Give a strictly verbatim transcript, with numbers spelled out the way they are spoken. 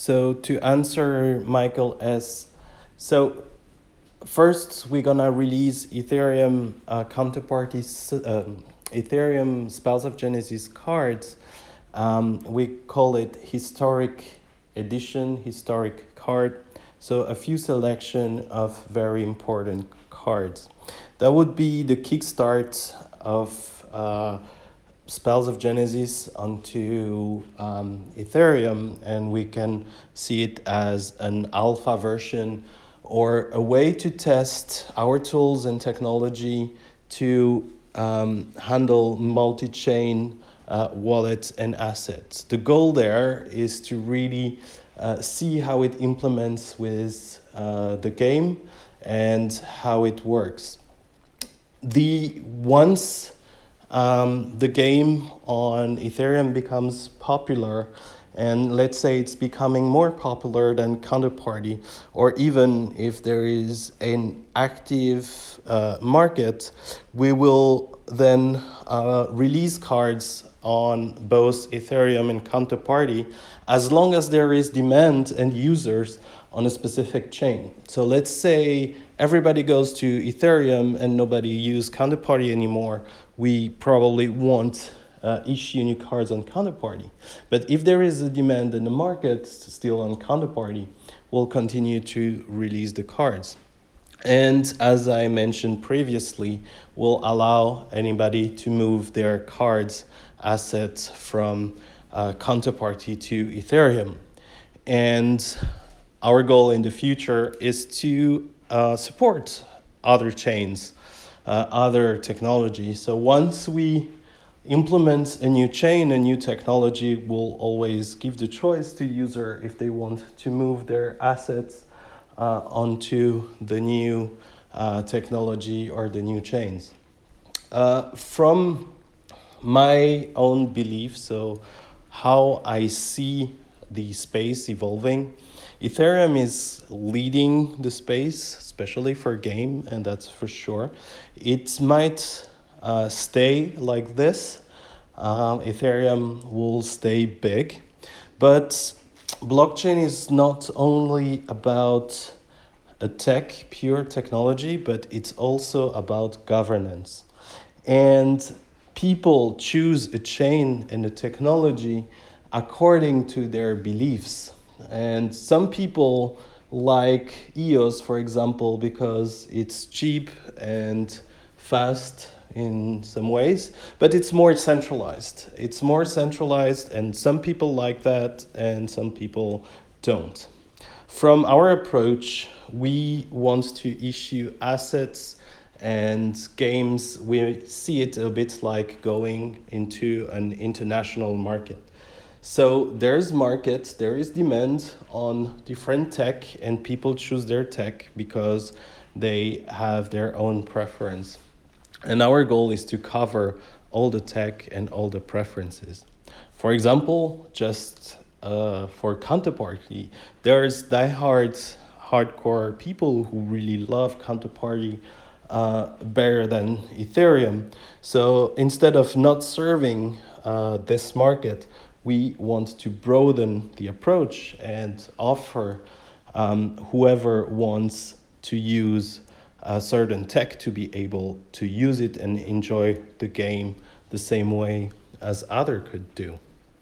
So to answer Michael S. So first we're gonna release Ethereum uh, counterparty s- um, Ethereum Spells of Genesis cards. Um, we call it historic edition, historic card. So a few selection of very important cards. That would be the kickstart of uh, Spells of Genesis onto um, Ethereum, and we can see it as an alpha version or a way to test our tools and technology to um, handle multi-chain uh, wallets and assets. The goal there is to really uh, see how it implements with uh, the game and how it works. The once um, the game on Ethereum becomes popular, and let's say it's becoming more popular than Counterparty, or even if there is an active uh, market, we will then uh, release cards on both Ethereum and Counterparty as long as there is demand and users on a specific chain. So let's say everybody goes to Ethereum and nobody uses Counterparty anymore, we probably won't uh, issue new cards on Counterparty. But if there is a demand in the market still on Counterparty, we'll continue to release the cards. And as I mentioned previously, will allow anybody to move their cards assets from uh, Counterparty to Ethereum. And our goal in the future is to uh, support other chains, uh, other technology. So once we implement a new chain, a new technology, will always give the choice to user if they want to move their assets uh, onto the new uh, technology or the new chains. Uh, from my own belief, so how I see the space evolving, Ethereum is leading the space, especially for game, and that's for sure. It might uh, stay like this. Um, Ethereum will stay big, but blockchain is not only about a tech, pure technology, but it's also about governance. And people choose a chain and a technology according to their beliefs. And some people like E O S, for example, because it's cheap and fast in some ways, but it's more centralized. It's more centralized, and some people like that, and some people don't. From our approach, we want to issue assets and games. We see it a bit like going into an international market. So there's market, there is demand on different tech, and people choose their tech because they have their own preference. And our goal is to cover all the tech and all the preferences. For example, just uh, for Counterparty, there's diehard, hardcore people who really love Counterparty uh, better than Ethereum. So instead of not serving uh, this market, we want to broaden the approach and offer um, whoever wants to use a certain tech to be able to use it and enjoy the game the same way as other could do.